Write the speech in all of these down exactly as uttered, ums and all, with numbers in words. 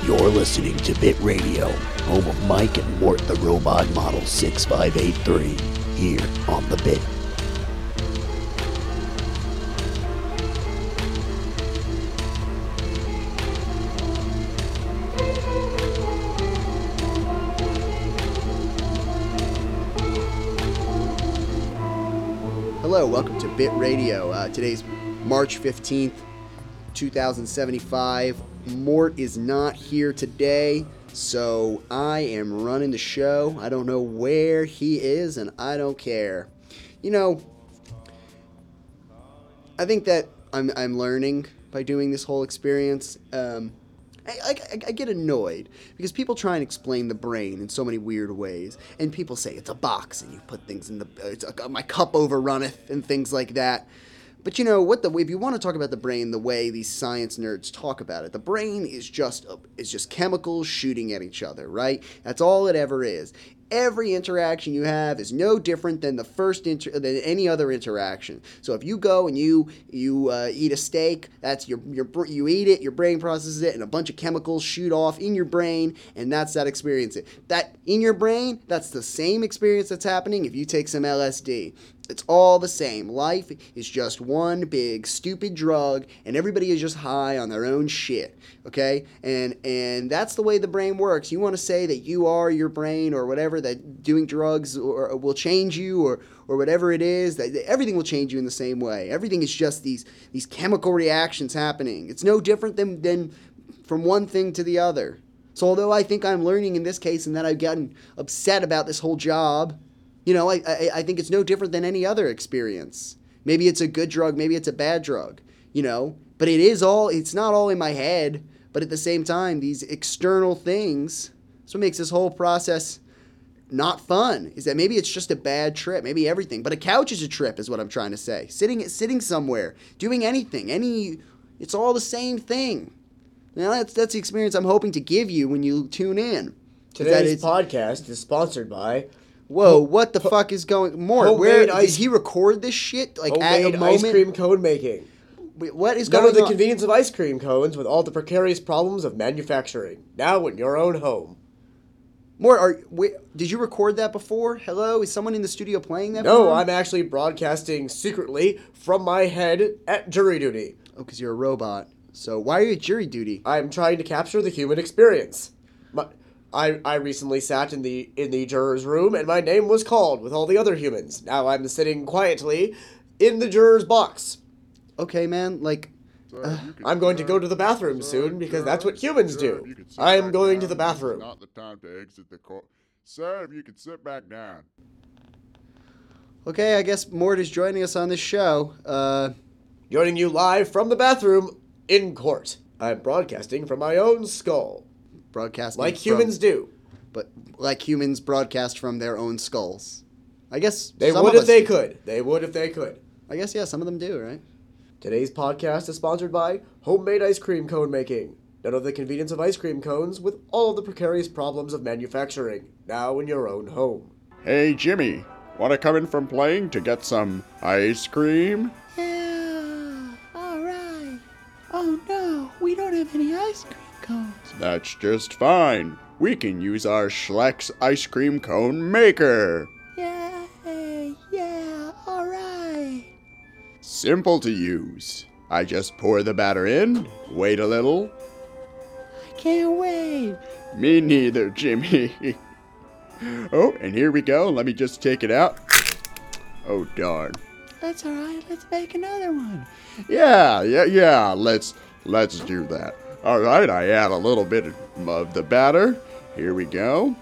You're listening to Bit Radio, home of Mike and Mort the Robot Model six five eight three, here on The Bit. Hello, welcome to Bit Radio. Uh, today's March fifteenth, two thousand seventy-five. Mort is not here today, so I am running the show. I don't know where he is, and I don't care. You know, I think that I'm I'm learning by doing this whole experience. Um, I, I, I get annoyed because people try and explain the brain in so many weird ways, and people say it's a box and you put things in the it's a, my cup overrunneth and things like that. But you know what? The if you want to talk about the brain the way these science nerds talk about it, the brain is just is just chemicals shooting at each other, right? That's all it ever is. Every interaction you have is no different than the first inter- than any other interaction. So if you go and you you uh, eat a steak, that's your your you eat it, your brain processes it, and a bunch of chemicals shoot off in your brain, and that's that experience. That in your brain, that's the same experience that's happening if you take some L S D. It's all the same. Life is just one big stupid drug, and everybody is just high on their own shit. Okay, and and that's the way the brain works. You want to say that you are your brain or whatever, that doing drugs or, or will change you or or whatever it is, that, that everything will change you in the same way. Everything is just these these chemical reactions happening. It's no different than than from one thing to the other. So although I think I'm learning in this case and that I've gotten upset about this whole job, you know, I, I I think it's no different than any other experience. Maybe it's a good drug, maybe it's a bad drug, you know. But it is all, it's not all in my head. But at the same time, these external things, that's what makes this whole process not fun, is that maybe it's just a bad trip, maybe everything. But a couch is a trip is what I'm trying to say. Sitting sitting somewhere, doing anything, any, it's all the same thing. Now that's, that's the experience I'm hoping to give you when you tune in. Today's podcast is sponsored by... Whoa, what the ho- fuck is going... Mort, where, ice, did he record this shit? Like at a homemade moment? ice cream cone making. Wait, what is None going of the on? convenience of ice cream cones with all the precarious problems of manufacturing. Now in your own home. Mort, are, wait, did you record that before? Hello? Is someone in the studio playing that No, for him? I'm actually broadcasting secretly from my head at jury duty. Oh, because you're a robot. So why are you at jury duty? I'm trying to capture the human experience. My, I, I recently sat in the in the juror's room and my name was called with all the other humans. Now I'm sitting quietly in the juror's box. Okay, man, like... Uh, I'm going to go to the bathroom soon because that's what humans do. I am going to the bathroom. Not the time to exit the court. Sir, if you could sit back down. okay, I guess Mort is joining us on this show. Uh, Joining you live from the bathroom in court. I'm broadcasting from my own skull. broadcasting Like from- humans do. But like humans broadcast from their own skulls. I guess They some would of if us they do. could. They would if they could. I guess, yeah, some of them do, right? Today's podcast is sponsored by homemade ice cream cone making. None of the convenience of ice cream cones with all of the precarious problems of manufacturing. Now in your own home. Hey, Jimmy. Want to come in from playing to get some ice cream? Yeah, alright. Oh no, we don't have any ice cream cones. That's just fine. We can use our Schleck's ice cream cone maker. Yay, yeah, alright. Simple to use. I just pour the batter in, wait a little. I can't wait. Me neither, Jimmy. Oh, and here we go. Let me just take it out. Oh, darn. That's alright, let's make another one. Yeah, yeah, yeah. Let's let's do that. All right, I add a little bit of the batter. Here we go.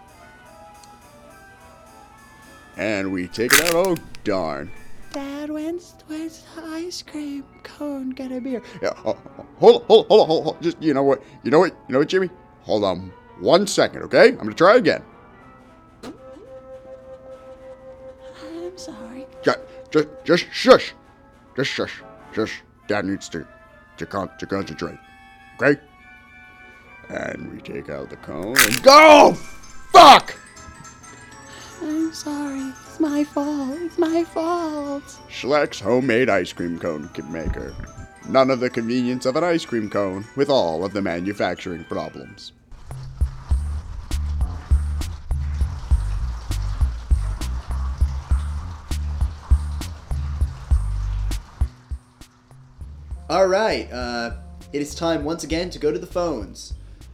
And we take it out. Oh, darn. Dad, when's, when's the ice cream cone gonna be here? Yeah, oh, hold on, hold on, hold on, hold on. Just, you know what? You know what? You know what, Jimmy? Hold on one second, okay? I'm gonna try again. I'm sorry. Just, just, just shush. Just shush. Shush. Dad needs to, to, con- to concentrate. Okay? And we take out the cone and go! Fuck! I'm sorry. It's my fault. It's my fault. Schleck's homemade ice cream cone maker. None of the convenience of an ice cream cone with all of the manufacturing problems. All right, uh, it is time once again to go to the phones.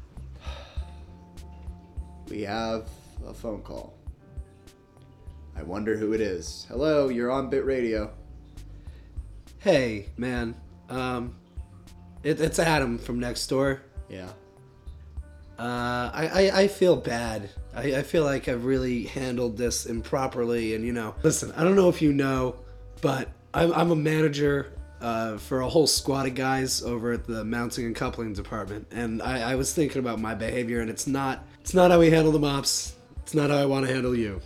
We have a phone call. I wonder who it is. Hello, you're on Bit Radio. Hey, man. Um, it, it's Adam from next door. Yeah. Uh, I, I, I feel bad. I, I feel like I've really handled this improperly. And, you know, listen, I don't know if you know, but I'm, I'm a manager uh, for a whole squad of guys over at the mounting and coupling department. And I, I was thinking about my behavior, and it's not, it's not how we handle the mops. It's not how I want to handle you.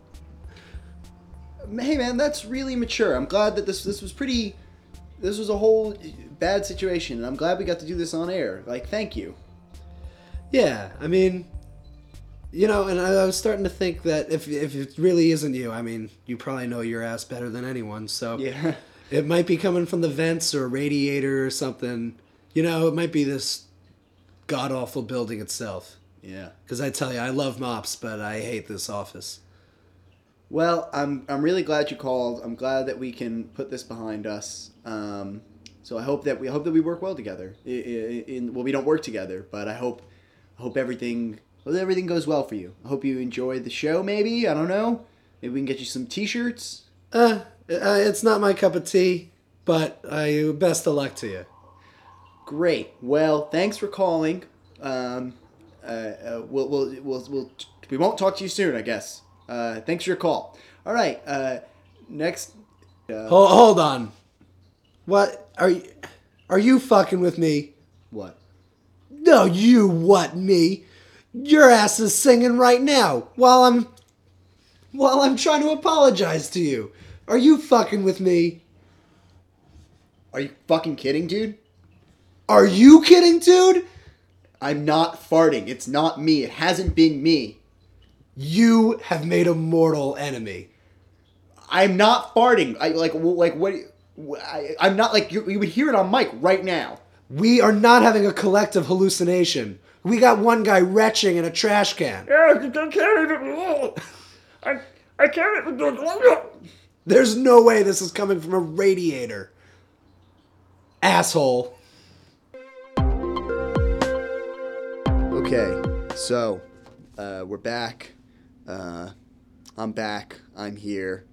Hey, man, that's really mature. I'm glad that this this was pretty... This was a whole bad situation, and I'm glad we got to do this on air. Like, thank you. Yeah, I mean, you know, and I, I was starting to think that if if it really isn't you, I mean, you probably know your ass better than anyone, so Yeah. it might be coming from the vents or a radiator or something. You know, it might be this god-awful building itself. Yeah. Because I tell you, I love mops, but I hate this office. Well, I'm I'm really glad you called. I'm glad that we can put this behind us. Um, so I hope that we I hope that we work well together. In, in well, we don't work together, but I hope I hope everything well, everything goes well for you. I hope you enjoy the show. Maybe I don't know. Maybe we can get you some T-shirts. Uh, uh it's not my cup of tea, but I best of luck to you. Great. Well, thanks for calling. Um, uh, uh, we'll, we'll we'll we'll we won't talk to you soon, I guess. Uh, thanks for your call. All right. Uh, next. Uh, Hold, hold on. What are you? Are you fucking with me? what? No, you what me? Your ass is singing right now while I'm while I'm trying to apologize to you. Are you fucking with me? Are you fucking kidding, dude? Are you kidding, dude? I'm not farting. It's not me. It hasn't been me. You have made a mortal enemy. I'm not farting. I like w- like what? I, I'm not like you. You would hear it on mic right now. We are not having a collective hallucination. We got one guy retching in a trash can. I, I can't. There's no way this is coming from a radiator. Asshole. Okay, so uh, we're back. Uh, I'm back. I'm here.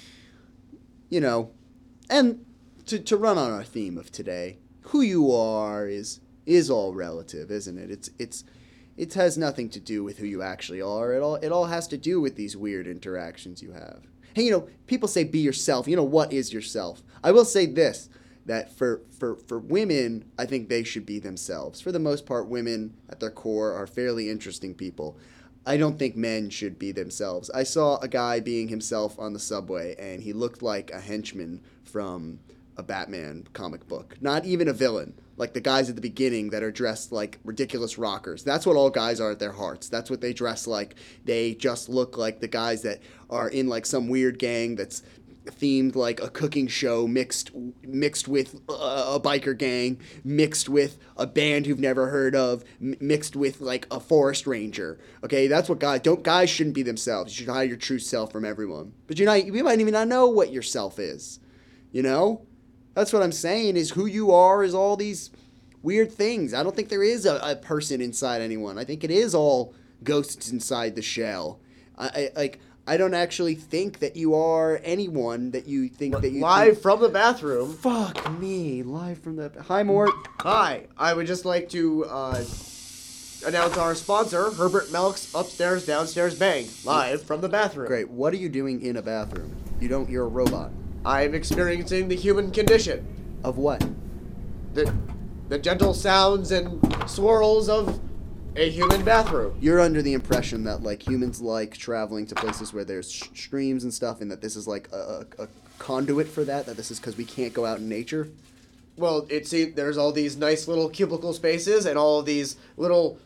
You know, and to to run on our theme of today, who you are is is all relative, isn't it? It's it's it has nothing to do with who you actually are. It all it all has to do with these weird interactions you have. Hey, you know, people say be yourself. You know, what is yourself? I will say this, that for, for, for women, I think they should be themselves. For the most part, women at their core are fairly interesting people. I don't think men should be themselves. I saw a guy being himself on the subway, and he looked like a henchman from a Batman comic book. Not even a villain. Like the guys at the beginning that are dressed like ridiculous rockers. That's what all guys are at their hearts. That's what they dress like. They just look like the guys that are in like some weird gang that's themed like a cooking show mixed mixed with uh, a biker gang, mixed with a band you've never heard of, m- mixed with like a forest ranger. Okay, that's what guys don't. Guys shouldn't be themselves. You should hide your true self from everyone. But you're not. You might even not know what your self is. You know, that's what I'm saying. Is who you are is all these weird things. I don't think there is a, a person inside anyone. I think it is all ghosts inside the shell. I, I like. I don't actually think that you are anyone that you think that you Live think, from the bathroom. Fuck me, live from the. Hi, Mort. Hi, I would just like to uh, announce our sponsor, Herbert Melk's Upstairs Downstairs Bang, live from the bathroom. Great. What are you doing in a bathroom? You don't. You're a robot. I'm experiencing the human condition. Of what? The, the gentle sounds and swirls of a human bathroom. You're under the impression that like humans like traveling to places where there's sh- streams and stuff, and that this is like a, a, a conduit for that. That this is because we can't go out in nature. Well, it see, there's all these nice little cubicle spaces and all of these little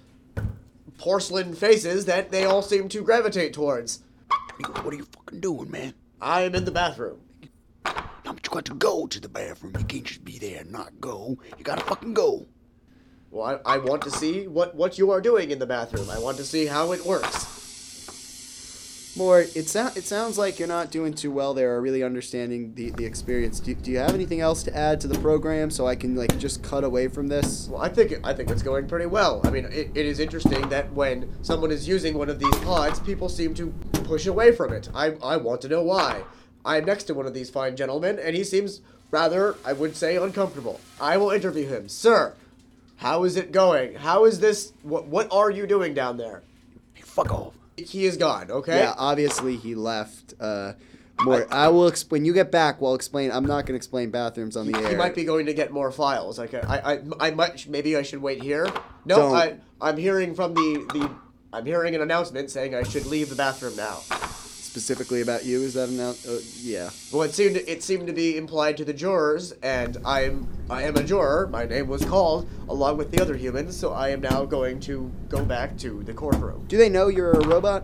porcelain faces that they all seem to gravitate towards. What are you fucking doing, man? I am in the bathroom. I'm You got to go to the bathroom. You can't just be there and not go. You gotta fucking go. Well, I, I want to see what, what you are doing in the bathroom. I want to see how it works. Mort, it, so- it sounds like you're not doing too well there or really understanding the, the experience. Do, do you have anything else to add to the program so I can, like, just cut away from this? Well, I think it, I think it's going pretty well. I mean, it, it is interesting that when someone is using one of these pods, people seem to push away from it. I, I want to know why. I'm next to one of these fine gentlemen, and he seems rather, I would say, uncomfortable. I will interview him. Sir, how is it going? How is this? What, what are you doing down there? Hey, fuck off. He is gone, okay? Yeah, obviously he left. Uh, Mort, I, I will explain. When you get back, we'll explain. I'm not going to explain bathrooms on the He air. might be going to get more files. Like I, I, I might. Maybe I should wait here. No, Don't. I, I'm hearing from the, the, I'm hearing an announcement saying I should leave the bathroom now. Specifically about you, is that an out? Uh, yeah. Well, it seemed, it seemed to be implied to the jurors, and I'm, I am a juror. My name was called along with the other humans, so I am now going to go back to the courtroom. Do they know you're a robot?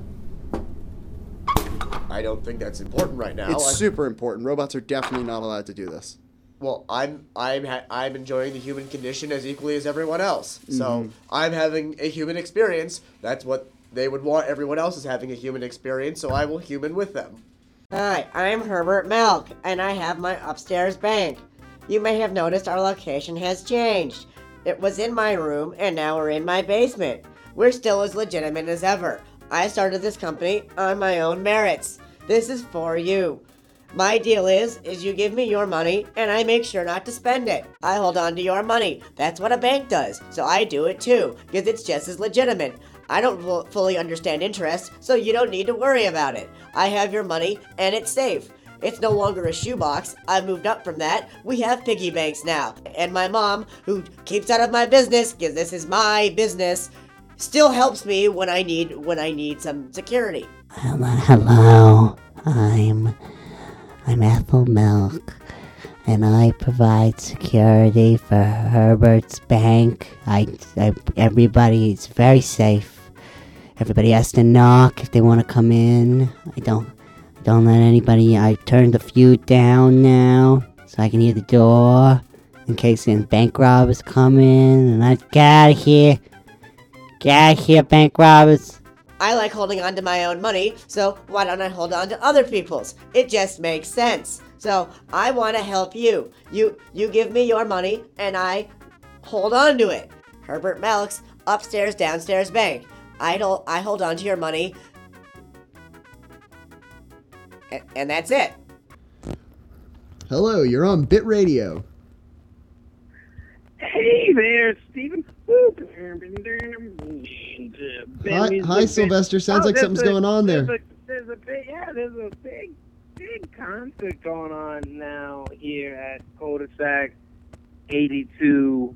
I don't think that's important right now. It's I- super important. Robots are definitely not allowed to do this. Well, I'm I'm ha- I'm enjoying the human condition as equally as everyone else. So Mhm. I'm having a human experience. That's what they would want. Everyone else is having a human experience, so I will human with them. Hi, I'm Herbert Milk, and I have my upstairs bank. You may have noticed our location has changed. It was in my room, and now we're in my basement. We're still as legitimate as ever. I started this company on my own merits. This is for you. My deal is, is you give me your money, and I make sure not to spend it. I hold on to your money. That's what a bank does, so I do it too, because it's just as legitimate. I don't fu- fully understand interest, so you don't need to worry about it. I have your money, and it's safe. It's no longer a shoebox. I've moved up from that. We have piggy banks now. And my mom, who keeps out of my business, because this is my business, still helps me when I need when I need some security. Hello, hello. I'm I'm Ethel Milk, and I provide security for Herbert's bank. I, I everybody is very safe. Everybody has to knock if they want to come in. I don't don't let anybody. I turned the feud down now, so I can hear the door in case any bank robbers come in. And I get out of here. Get out of here, bank robbers. I like holding on to my own money, so why don't I hold on to other people's? It just makes sense. So I want to help you. You you give me your money, and I hold on to it. Herbert Melk's upstairs, downstairs bank. I don't. I hold on to your money, and, and that's it. Hello, you're on Bit Radio. Hey there, Stephen. Hi, hi, Sylvester. Sounds like something's going on there. There's a, there's a big, yeah, there's a big, big concert going on now here at Cul-de-sac eighty-two.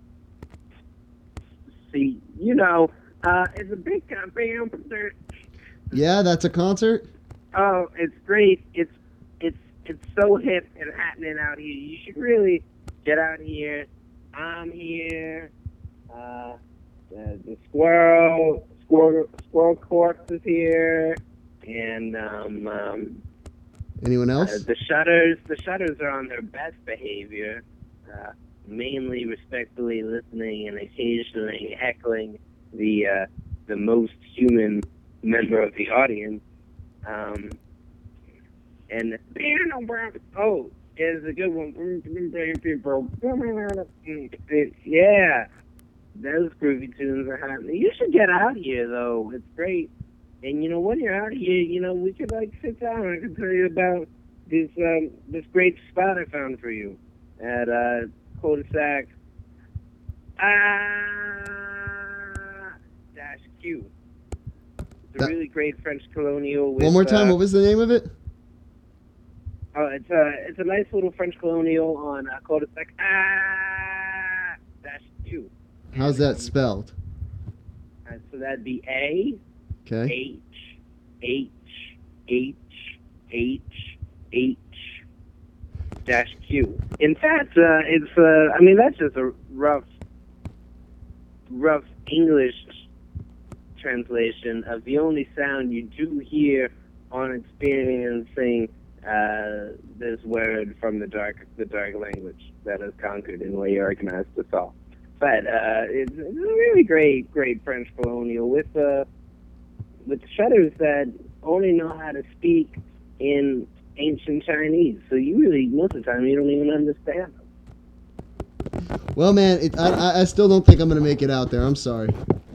See, you know, uh, it's a big concert. Yeah, that's a concert? Oh, it's great. It's it's it's so hip and happening out here. You should really get out here. I'm here. Uh, the, the squirrel, squirrel, squirrel corpse is here, and um, um, Anyone uh, else? the shutters. The shutters are on their best behavior, uh, mainly respectfully listening and occasionally heckling the uh, the most human member of the audience. Um, and oh, is a good one. Yeah, those groovy tunes are happening. You should get out here though. It's great. And you know, when you're out here, you know, we could like sit down and I could tell you about this um, this great spot I found for you at uh, cul-de-sac ah dash Q. It's a That- really great French colonial. With, One more time, uh, what was the name of it? Oh, it's a it's a nice little French colonial on uh, cul-de-sac ah dash Q. How's that spelled? Uh, so that'd be A Okay. H H H H H dash Q. In fact, uh, it's uh, I mean that's just a rough rough English translation of the only sound you do hear on experiencing uh, this word from the dark the dark language that is conquered and we organized us all. But uh, it's, it's a really great, great French colonial with uh, with shutters that only know how to speak in ancient Chinese. So you really, most of the time, you don't even understand them. Well, man, it, I, I still don't think I'm going to make it out there. I'm sorry.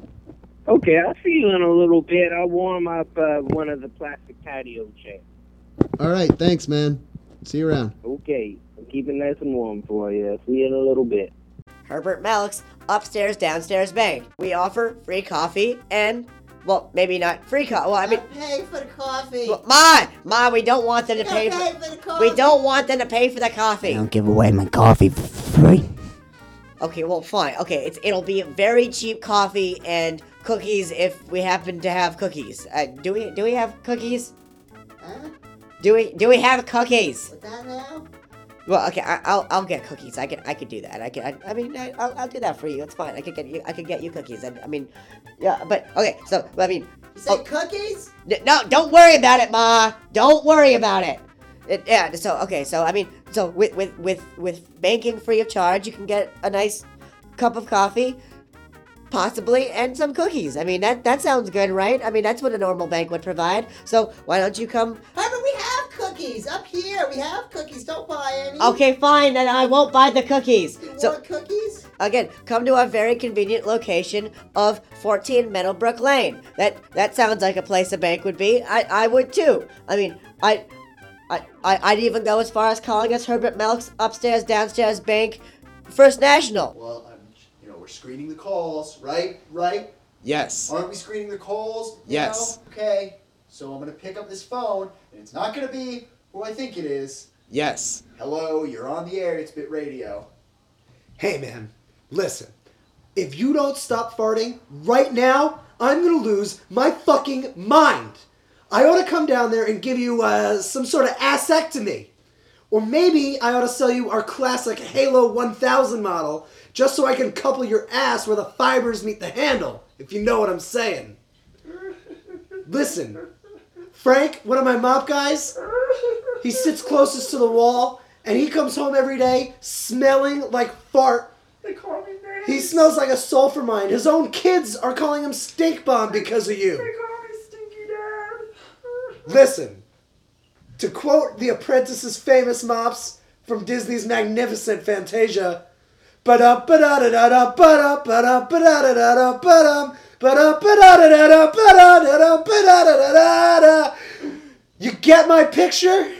Okay, I'll see you in a little bit. I'll warm up uh, one of the plastic patio chairs. All right, thanks, man. See you around. Okay, I'll keep it nice and warm for you. I'll see you in a little bit. Herbert Melk's Upstairs Downstairs Bank. We offer free coffee and, well, maybe not free coffee. Well, I mean, Pay for the coffee. well, Ma, Ma, we don't want them to pay Pay for. for the coffee. We don't want them to pay for the I coffee. don't give away my coffee for free. Okay, well, fine. Okay, it's it'll be very cheap coffee and cookies if we happen to have cookies. Uh, do we do we have cookies? Huh? Do we do we have cookies? What's that now? Well, okay, I, I'll I'll get cookies. I can I could do that. I can. I, I mean, I, I'll I'll do that for you. It's fine. I could get you. I could get you cookies. I, I mean, yeah. But okay. So I mean, You say oh, cookies? n- no, don't worry about it, Ma. Don't worry about it. It, yeah. So okay. So I mean, so with with with with banking free of charge, you can get a nice cup of coffee, possibly, and some cookies. I mean, that that sounds good, right? I mean, that's what a normal bank would provide. So why don't you come? Herbert, we have cookies up here. We have cookies. Don't buy any. Okay, fine. Then I won't buy the cookies. You So. want cookies? Again, come to our very convenient location of fourteen Meadowbrook Lane. That that sounds like a place a bank would be. I, I would too. I mean, I, I, I, I'd even go as far as calling us Herbert Melk's Upstairs Downstairs Bank First National. Well, I'm, you know, we're screening the calls, right? Right? Yes. Aren't we screening the calls? You Yes. know? Okay. So I'm going to pick up this phone, and it's not going to be who I think it is. Yes. Hello, you're on the air. It's Bit Radio. Hey, man, listen. If you don't stop farting right now, I'm gonna lose my fucking mind. I ought to come down there and give you uh, some sort of assectomy. Or maybe I ought to sell you our classic Halo one thousand model just so I can couple your ass where the fibers meet the handle, if you know what I'm saying. Listen, Frank, one of my mop guys, he sits closest to the wall, and he comes home every day smelling like fart. They call me names. He smells like a sulfur mine. His own kids are calling him Stink Bomb because of you. They call me Stinky Dad. Listen, to quote The Apprentice's famous mops from Disney's magnificent Fantasia, ba-da ba-da-da-da-da, ba-da ba-da ba-da-da-da-da, ba-dum, ba-da ba-da-da-da-da, ba-da-da-da, ba-da-da-da-da-da. You get my picture?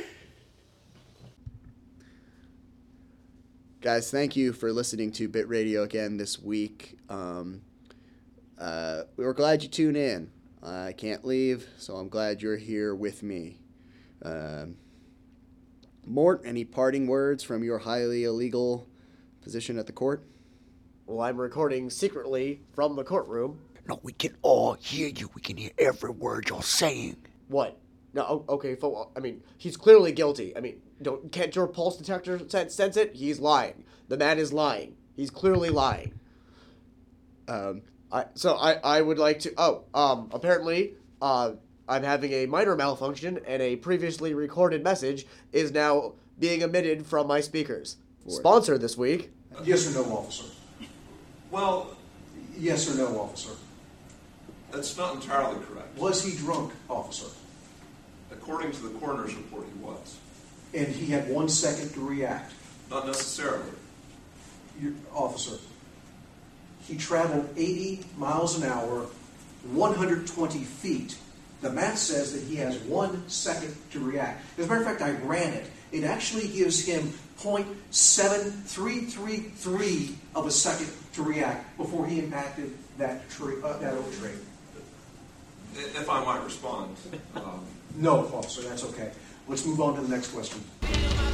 Guys, thank you for listening to Bit Radio again this week. Um, uh, we were glad you tuned in. I can't leave, so I'm glad you're here with me. Um, Mort, any parting words from your highly illegal position at the court? Well, I'm recording secretly from the courtroom. No, we can all hear you. We can hear every word you're saying. What? No, o- okay, fo- I mean, he's clearly guilty. I mean, don't can't your pulse detector sense, sense it? He's lying. The man is lying. He's clearly lying. Um, I so I, I would like to oh um apparently uh I'm having a minor malfunction and a previously recorded message is now being emitted from my speakers. Sponsor this week. Yes or no, officer? Well, Yes or no, officer? that's not entirely correct. Was he drunk, officer? According to the coroner's report, he was. And he had one second to react. Not necessarily. Your, officer, he traveled eighty miles an hour, one hundred twenty feet. The math says that he has one second to react. As a matter of fact, I ran it. It actually gives him zero point seven three three three of a second to react before he impacted that tree, uh, that oak tree. If I might respond. Um, No, officer, that's okay. Let's move on to the next question.